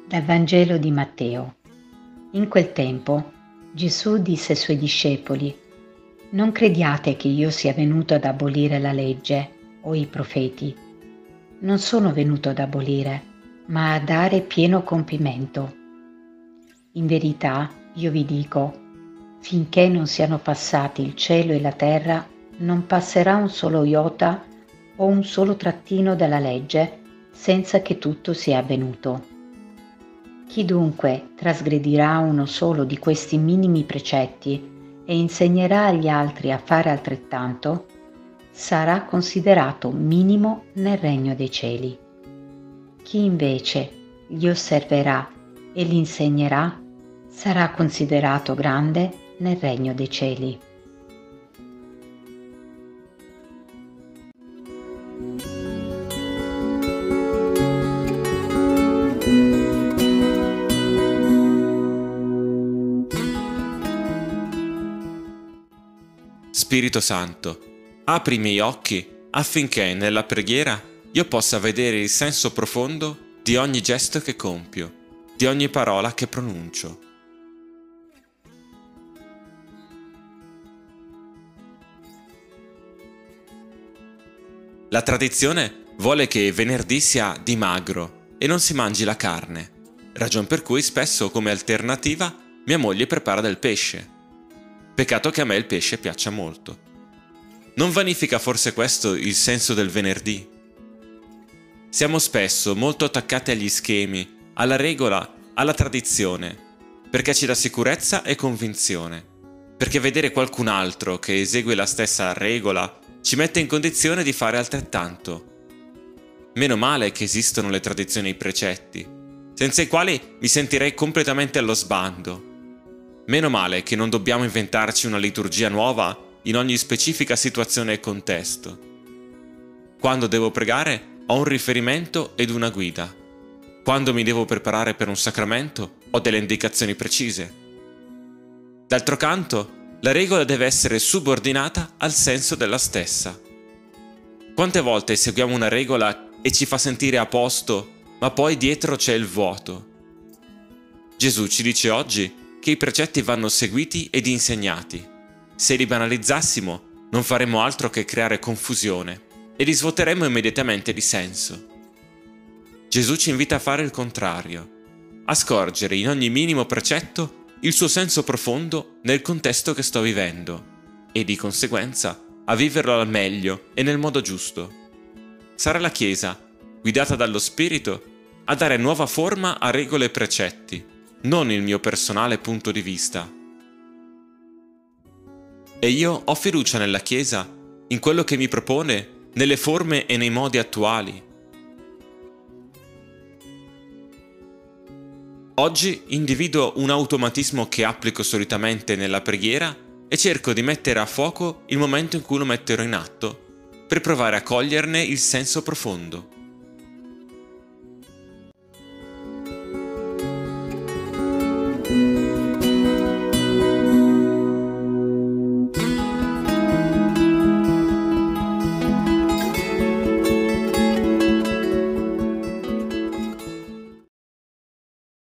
Dal Vangelo di Matteo. In quel tempo Gesù disse ai suoi discepoli: «Non crediate che io sia venuto ad abolire la legge o i profeti. Non sono venuto ad abolire, ma a dare pieno compimento. In verità, io vi dico, finché non siano passati il cielo e la terra, non passerà un solo iota o un solo trattino della legge senza che tutto sia avvenuto. Chi dunque trasgredirà uno solo di questi minimi precetti e insegnerà agli altri a fare altrettanto, sarà considerato minimo nel regno dei cieli. Chi invece li osserverà e li insegnerà sarà considerato grande nel regno dei cieli». Spirito Santo, apri i miei occhi affinché nella preghiera io possa vedere il senso profondo di ogni gesto che compio, di ogni parola che pronuncio. La tradizione vuole che venerdì sia di magro e non si mangi la carne, ragion per cui spesso come alternativa mia moglie prepara del pesce. Peccato che a me il pesce piaccia molto. Non vanifica forse questo il senso del venerdì? Siamo spesso molto attaccati agli schemi, alla regola, alla tradizione, perché ci dà sicurezza e convinzione, perché vedere qualcun altro che esegue la stessa regola ci mette in condizione di fare altrettanto. Meno male che esistono le tradizioni e i precetti, senza i quali mi sentirei completamente allo sbando. Meno male che non dobbiamo inventarci una liturgia nuova in ogni specifica situazione e contesto. Quando devo pregare ho un riferimento ed una guida. Quando mi devo preparare per un sacramento ho delle indicazioni precise. D'altro canto, la regola deve essere subordinata al senso della stessa. Quante volte seguiamo una regola e ci fa sentire a posto, ma poi dietro c'è il vuoto? Gesù ci dice oggi che i precetti vanno seguiti ed insegnati. Se li banalizzassimo, non faremmo altro che creare confusione e li svuoteremmo immediatamente di senso. Gesù ci invita a fare il contrario, a scorgere in ogni minimo precetto il suo senso profondo nel contesto che sto vivendo e di conseguenza a viverlo al meglio e nel modo giusto. Sarà la Chiesa, guidata dallo Spirito, a dare nuova forma a regole e precetti, non il mio personale punto di vista. E io ho fiducia nella Chiesa, in quello che mi propone, nelle forme e nei modi attuali. Oggi individuo un automatismo che applico solitamente nella preghiera e cerco di mettere a fuoco il momento in cui lo metterò in atto, per provare a coglierne il senso profondo.